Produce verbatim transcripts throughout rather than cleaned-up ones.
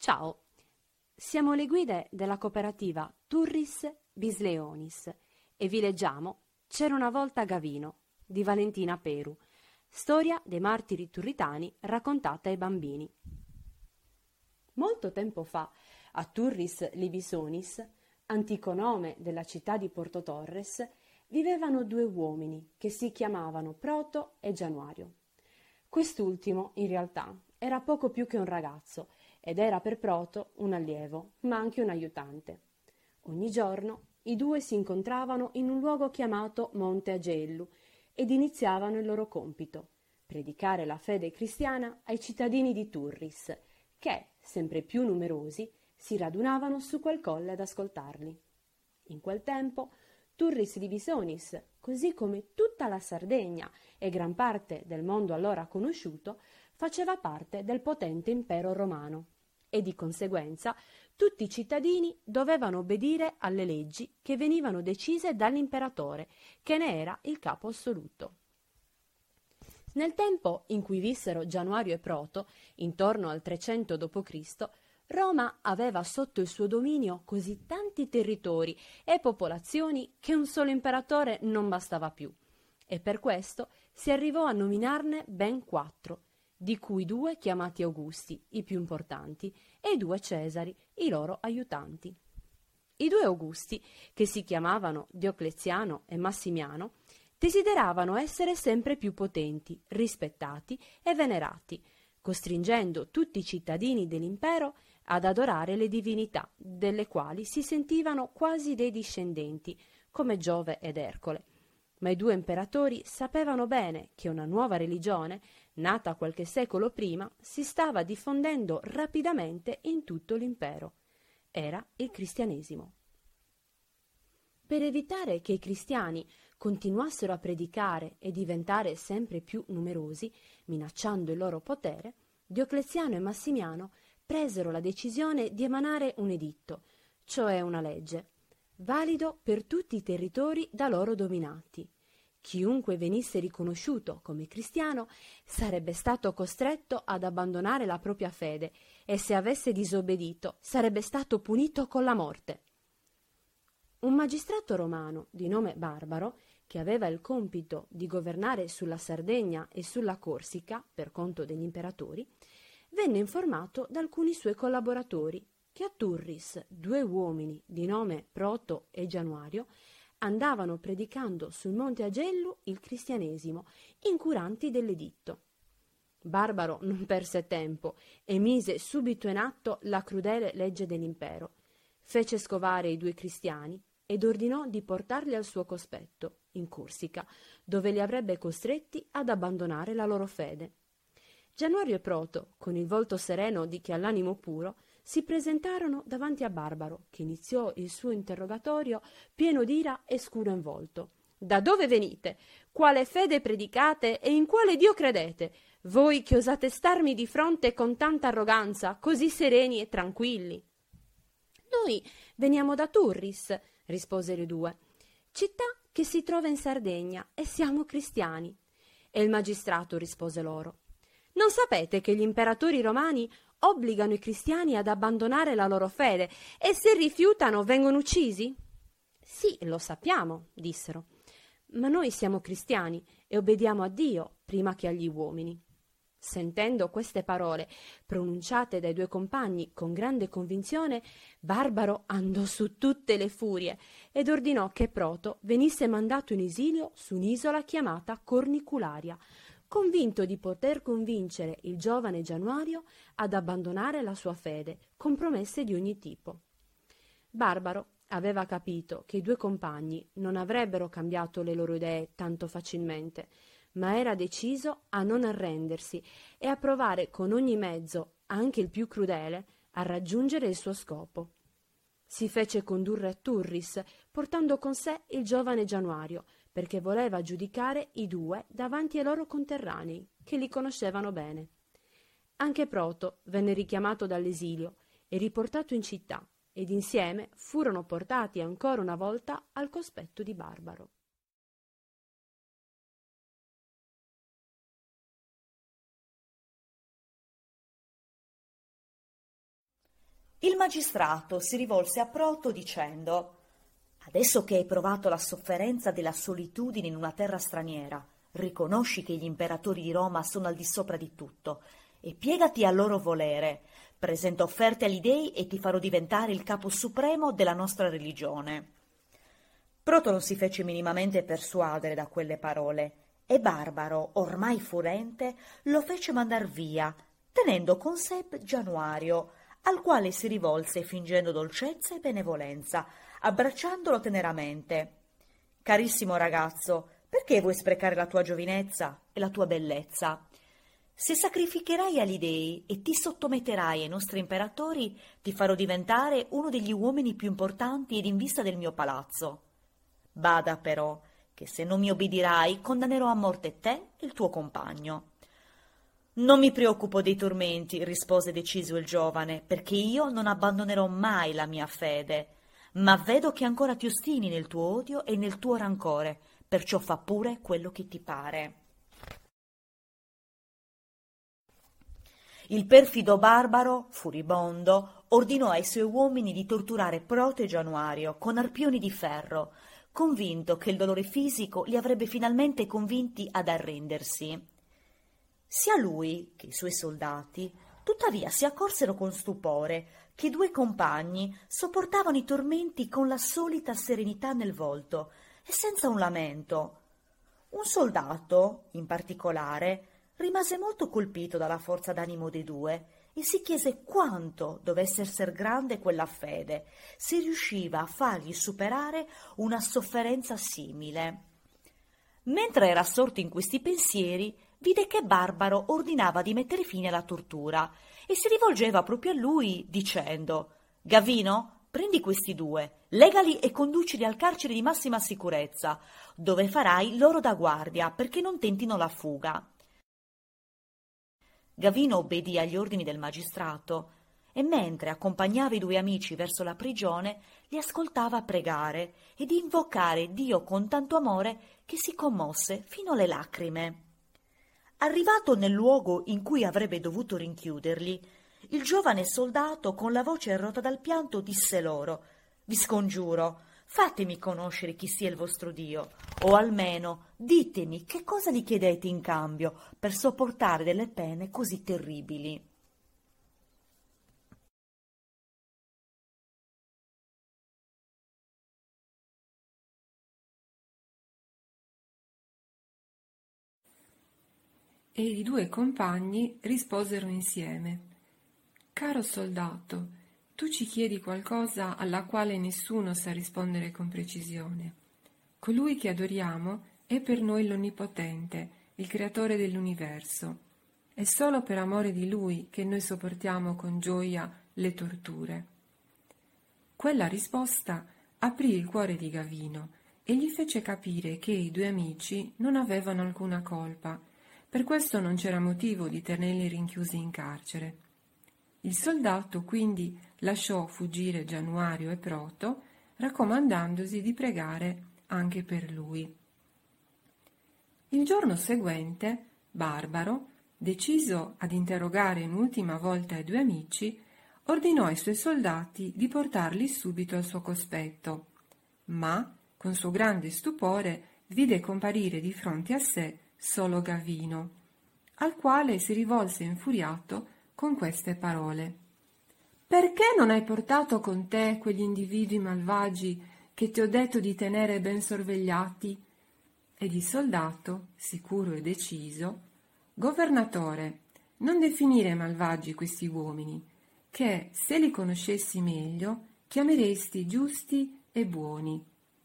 Ciao, siamo le guide della cooperativa Turris Bisleonis e vi leggiamo C'era una volta Gavino di Valentina Peru, storia dei martiri turritani raccontata ai bambini. Molto tempo fa, a Turris Libisonis, antico nome della città di Porto Torres, vivevano due uomini che si chiamavano Proto e Januario. Quest'ultimo, in realtà, era poco più che un ragazzo ed era per Proto un allievo, ma anche un aiutante. Ogni giorno i due si incontravano in un luogo chiamato Monte Agellu ed iniziavano il loro compito, predicare la fede cristiana ai cittadini di Turris, che, sempre più numerosi, si radunavano su quel colle ad ascoltarli. In quel tempo Turris Libisonis, così come tutta la Sardegna e gran parte del mondo allora conosciuto, faceva parte del potente impero romano e di conseguenza tutti i cittadini dovevano obbedire alle leggi che venivano decise dall'imperatore, che ne era il capo assoluto. Nel tempo in cui vissero Januario e Proto, intorno al trecento dopo Cristo, Roma aveva sotto il suo dominio così tanti territori e popolazioni che un solo imperatore non bastava più, e per questo si arrivò a nominarne ben quattro, di cui due chiamati Augusti, i più importanti, e due Cesari, i loro aiutanti. I due Augusti, che si chiamavano Diocleziano e Massimiano, desideravano essere sempre più potenti, rispettati e venerati, costringendo tutti i cittadini dell'impero ad adorare le divinità, delle quali si sentivano quasi dei discendenti, come Giove ed Ercole. Ma i due imperatori sapevano bene che una nuova religione, nata qualche secolo prima, si stava diffondendo rapidamente in tutto l'impero. Era il cristianesimo. Per evitare che i cristiani continuassero a predicare e diventare sempre più numerosi, minacciando il loro potere, Diocleziano e Massimiano presero la decisione di emanare un editto, cioè una legge, valido per tutti i territori da loro dominati. Chiunque venisse riconosciuto come cristiano sarebbe stato costretto ad abbandonare la propria fede e se avesse disobbedito sarebbe stato punito con la morte. Un magistrato romano di nome Barbaro, che aveva il compito di governare sulla Sardegna e sulla Corsica per conto degli imperatori, venne informato da alcuni suoi collaboratori che a Turris due uomini di nome Proto e Januario andavano predicando sul monte Agellu il cristianesimo, incuranti dell'editto. Barbaro non perse tempo e mise subito in atto la crudele legge dell'impero. Fece scovare i due cristiani ed ordinò di portarli al suo cospetto, in Corsica, dove li avrebbe costretti ad abbandonare la loro fede. Januario e Proto, con il volto sereno di chi ha l'animo puro, si presentarono davanti a Barbaro, che iniziò il suo interrogatorio pieno d'ira e scuro in volto. «Da dove venite? Quale fede predicate e in quale Dio credete? Voi che osate starmi di fronte con tanta arroganza, così sereni e tranquilli?» «Noi veniamo da Turris», risposero i due, «città che si trova in Sardegna, e siamo cristiani». E il magistrato rispose loro: «Non sapete che gli imperatori romani obbligano i cristiani ad abbandonare la loro fede e se rifiutano vengono uccisi?» «Sì, lo sappiamo», dissero, «ma noi siamo cristiani e obbediamo a Dio prima che agli uomini». Sentendo queste parole, pronunciate dai due compagni con grande convinzione, Barbaro andò su tutte le furie ed ordinò che Proto venisse mandato in esilio su un'isola chiamata Cornicularia, convinto di poter convincere il giovane Januario ad abbandonare la sua fede, con promesse di ogni tipo. Barbaro aveva capito che i due compagni non avrebbero cambiato le loro idee tanto facilmente, ma era deciso a non arrendersi e a provare con ogni mezzo, anche il più crudele, a raggiungere il suo scopo. Si fece condurre a Turris, portando con sé il giovane Januario, perché voleva giudicare i due davanti ai loro conterranei, che li conoscevano bene. Anche Proto venne richiamato dall'esilio e riportato in città, ed insieme furono portati ancora una volta al cospetto di Barbaro. Il magistrato si rivolse a Proto dicendo: «Adesso che hai provato la sofferenza della solitudine in una terra straniera, riconosci che gli imperatori di Roma sono al di sopra di tutto e piegati al loro volere. Presenta offerte agli dei e ti farò diventare il capo supremo della nostra religione». Proto non si fece minimamente persuadere da quelle parole e Barbaro, ormai furente, lo fece mandar via, tenendo con sé Januario, al quale si rivolse fingendo dolcezza e benevolenza, abbracciandolo teneramente. «Carissimo ragazzo, perché vuoi sprecare la tua giovinezza e la tua bellezza? Se sacrificherai agli dei e ti sottometterai ai nostri imperatori, ti farò diventare uno degli uomini più importanti ed in vista del mio palazzo. Bada però che se non mi obbedirai condannerò a morte te e il tuo compagno». «Non mi preoccupo dei tormenti», rispose deciso il giovane, «perché io non abbandonerò mai la mia fede. Ma vedo che ancora ti ostini nel tuo odio e nel tuo rancore, perciò fa pure quello che ti pare». Il perfido Barbaro, furibondo, ordinò ai suoi uomini di torturare Proto e Januario con arpioni di ferro, convinto che il dolore fisico li avrebbe finalmente convinti ad arrendersi. Sia lui che i suoi soldati, tuttavia, si accorsero con stupore che i due compagni sopportavano i tormenti con la solita serenità nel volto e senza un lamento. Un soldato, in particolare, rimase molto colpito dalla forza d'animo dei due e si chiese quanto dovesse esser grande quella fede, se riusciva a fargli superare una sofferenza simile. Mentre era assorto in questi pensieri, vide che Barbaro ordinava di mettere fine alla tortura e si rivolgeva proprio a lui dicendo: «Gavino, prendi questi due, legali e conducili al carcere di massima sicurezza, dove farai loro da guardia perché non tentino la fuga». Gavino obbedì agli ordini del magistrato e mentre accompagnava i due amici verso la prigione li ascoltava pregare ed invocare Dio con tanto amore che si commosse fino alle lacrime. Arrivato nel luogo in cui avrebbe dovuto rinchiuderli, il giovane soldato con la voce rotta dal pianto disse loro: «Vi scongiuro, fatemi conoscere chi sia il vostro Dio, o almeno ditemi che cosa gli chiedete in cambio per sopportare delle pene così terribili». E i due compagni risposero insieme: «Caro soldato, tu ci chiedi qualcosa alla quale nessuno sa rispondere con precisione. Colui che adoriamo è per noi l'Onnipotente, il Creatore dell'universo. È solo per amore di Lui che noi sopportiamo con gioia le torture». Quella risposta aprì il cuore di Gavino e gli fece capire che i due amici non avevano alcuna colpa. Per questo non c'era motivo di tenerli rinchiusi in carcere. Il soldato quindi lasciò fuggire Januario e Proto, raccomandandosi di pregare anche per lui. Il giorno seguente, Barbaro, deciso ad interrogare un'ultima volta i due amici, ordinò ai suoi soldati di portarli subito al suo cospetto, ma, con suo grande stupore, vide comparire di fronte a sé solo Gavino, al quale si rivolse infuriato con queste parole: «Perché non hai portato con te quegli individui malvagi che ti ho detto di tenere ben sorvegliati?» Ed il soldato, sicuro e deciso: «Governatore, non definire malvagi questi uomini, che, se li conoscessi meglio, chiameresti giusti e buoni.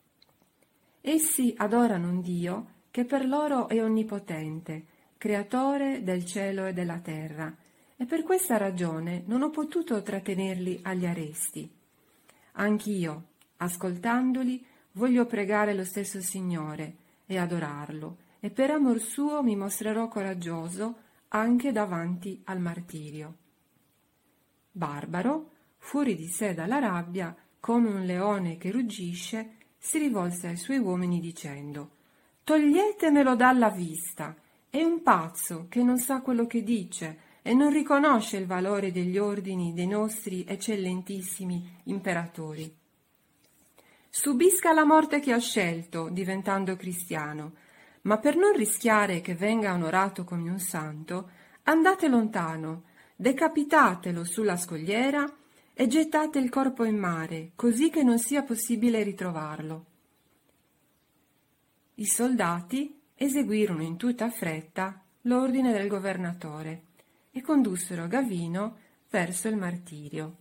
Essi adorano un Dio che per loro è onnipotente, creatore del cielo e della terra, e per questa ragione non ho potuto trattenerli agli arresti. Anch'io, ascoltandoli, voglio pregare lo stesso Signore e adorarlo, e per amor suo mi mostrerò coraggioso anche davanti al martirio». Barbaro, fuori di sé dalla rabbia, come un leone che ruggisce, si rivolse ai suoi uomini dicendo: «Toglietemelo dalla vista, è un pazzo che non sa quello che dice e non riconosce il valore degli ordini dei nostri eccellentissimi imperatori. Subisca la morte che ha scelto, diventando cristiano, ma per non rischiare che venga onorato come un santo, andate lontano, decapitatelo sulla scogliera e gettate il corpo in mare, così che non sia possibile ritrovarlo. I soldati eseguirono in tutta fretta l'ordine del governatore e condussero Gavino verso il martirio.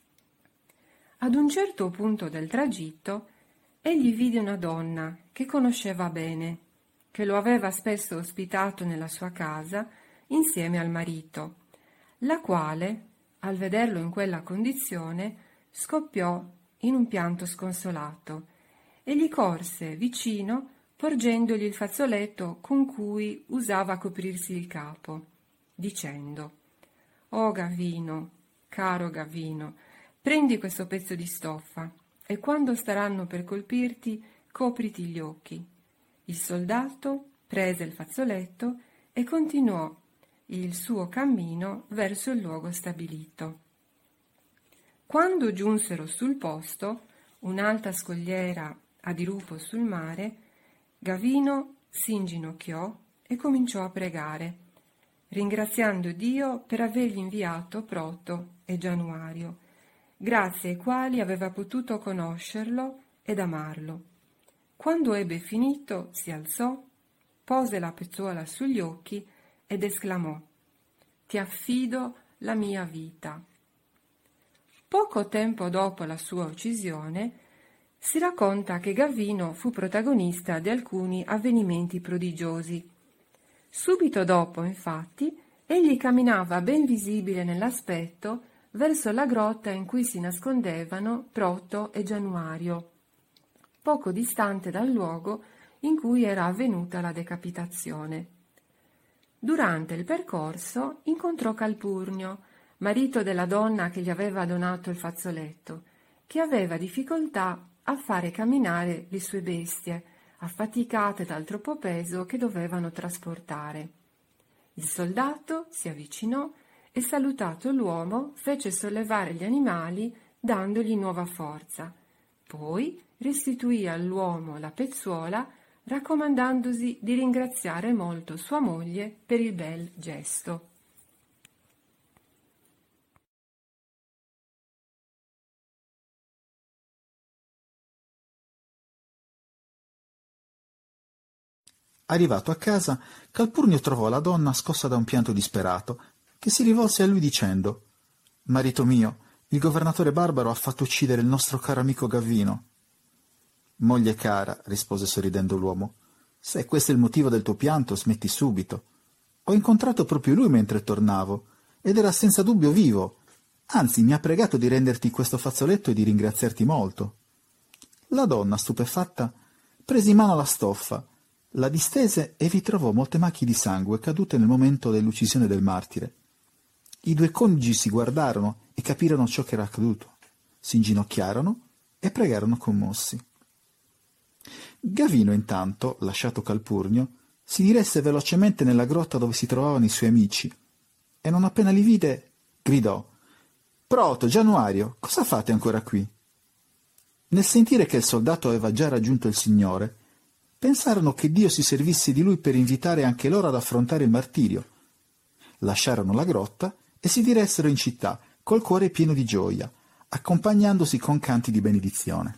Ad un certo punto del tragitto, egli vide una donna che conosceva bene, che lo aveva spesso ospitato nella sua casa insieme al marito, la quale, al vederlo in quella condizione, scoppiò in un pianto sconsolato e gli corse vicino porgendogli il fazzoletto con cui usava coprirsi il capo, dicendo: «Oh Gavino, caro Gavino, prendi questo pezzo di stoffa e quando staranno per colpirti copriti gli occhi». Il soldato prese il fazzoletto e continuò il suo cammino verso il luogo stabilito. Quando giunsero sul posto, un'alta scogliera a dirupo sul mare, Gavino si inginocchiò e cominciò a pregare, ringraziando Dio per avergli inviato Proto e Gianuario, grazie ai quali aveva potuto conoscerlo ed amarlo. Quando ebbe finito, si alzò, pose la pezzuola sugli occhi ed esclamò: «Ti affido la mia vita». Poco tempo dopo la sua uccisione, si racconta che Gavino fu protagonista di alcuni avvenimenti prodigiosi. Subito dopo, infatti, egli camminava ben visibile nell'aspetto verso la grotta in cui si nascondevano Proto e Gianuario, poco distante dal luogo in cui era avvenuta la decapitazione. Durante il percorso incontrò Calpurnio, marito della donna che gli aveva donato il fazzoletto, che aveva difficoltà a fare camminare le sue bestie, affaticate dal troppo peso che dovevano trasportare. Il soldato si avvicinò e, salutato l'uomo, fece sollevare gli animali dandogli nuova forza. Poi restituì all'uomo la pezzuola, raccomandandosi di ringraziare molto sua moglie per il bel gesto. Arrivato a casa, Calpurnio trovò la donna scossa da un pianto disperato, che si rivolse a lui dicendo: «Marito mio, il governatore barbaro ha fatto uccidere il nostro caro amico Gavino». «Moglie cara», rispose sorridendo l'uomo, «se questo è il motivo del tuo pianto, smetti subito. Ho incontrato proprio lui mentre tornavo, ed era senza dubbio vivo. Anzi, mi ha pregato di renderti questo fazzoletto e di ringraziarti molto». La donna, stupefatta, prese in mano la stoffa, la distese e vi trovò molte macchie di sangue cadute nel momento dell'uccisione del martire. I due coniugi si guardarono e capirono ciò che era accaduto. Si inginocchiarono e pregarono commossi. Gavino, intanto, lasciato Calpurnio, si diresse velocemente nella grotta dove si trovavano i suoi amici e non appena li vide gridò: «Proto, Gianuario, cosa fate ancora qui?» Nel sentire che il soldato aveva già raggiunto il Signore, pensarono che Dio si servisse di lui per invitare anche loro ad affrontare il martirio. Lasciarono la grotta e si diressero in città col cuore pieno di gioia, accompagnandosi con canti di benedizione.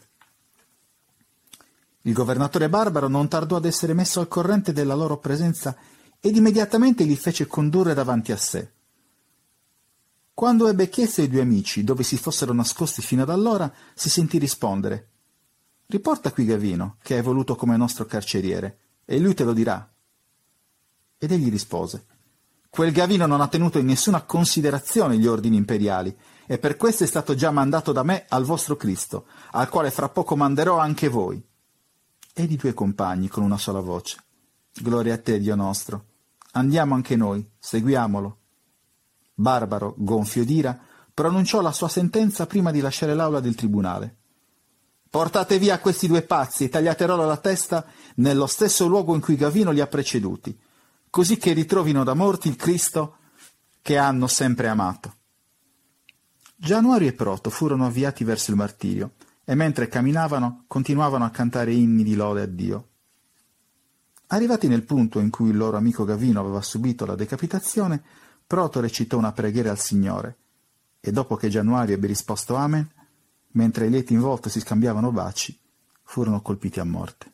Il governatore barbaro non tardò ad essere messo al corrente della loro presenza ed immediatamente li fece condurre davanti a sé. Quando ebbe chiesto ai due amici dove si fossero nascosti fino ad allora, si sentì rispondere: «Riporta qui Gavino, che hai voluto come nostro carceriere, e lui te lo dirà». Ed egli rispose: «Quel Gavino non ha tenuto in nessuna considerazione gli ordini imperiali, e per questo è stato già mandato da me al vostro Cristo, al quale fra poco manderò anche voi». Ed i due compagni, con una sola voce: «Gloria a te, Dio nostro. Andiamo anche noi, seguiamolo». Barbaro, gonfio d'ira, pronunciò la sua sentenza prima di lasciare l'aula del tribunale. «Portate via questi due pazzi e tagliate loro la testa nello stesso luogo in cui Gavino li ha preceduti, così che ritrovino da morti il Cristo che hanno sempre amato. Januario e Proto furono avviati verso il martirio e mentre camminavano continuavano a cantare inni di lode a Dio. Arrivati nel punto in cui il loro amico Gavino aveva subito la decapitazione, Proto recitò una preghiera al Signore e dopo che Januario ebbe risposto Amen, mentre i lieti in volto si scambiavano baci, furono colpiti a morte.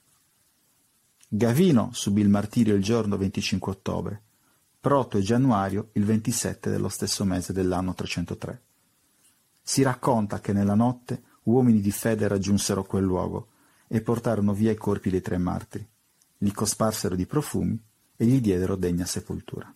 Gavino subì il martirio il giorno venticinque ottobre, Proto e Januario il ventisette dello stesso mese dell'anno trecentotré. Si racconta che nella notte uomini di fede raggiunsero quel luogo e portarono via i corpi dei tre martiri, li cosparsero di profumi e gli diedero degna sepoltura.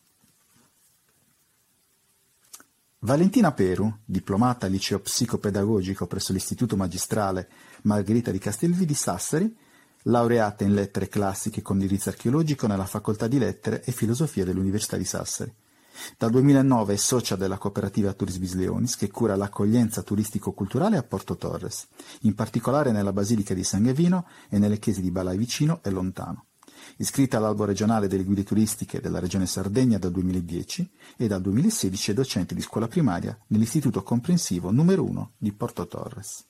Valentina Peru, diplomata al liceo psicopedagogico presso l'Istituto Magistrale Margherita di Castelvi di Sassari, laureata in lettere classiche con indirizzo archeologico nella Facoltà di Lettere e Filosofia dell'Università di Sassari. Dal duemilanove è socia della cooperativa Turis Bisleonis, che cura l'accoglienza turistico-culturale a Porto Torres, in particolare nella Basilica di San Gavino e nelle chiese di Balai Vicino e Lontano. Iscritta all'albo regionale delle guide turistiche della Regione Sardegna dal duemiladieci e dal duemilasedici è docente di scuola primaria nell'Istituto Comprensivo numero uno di Porto Torres.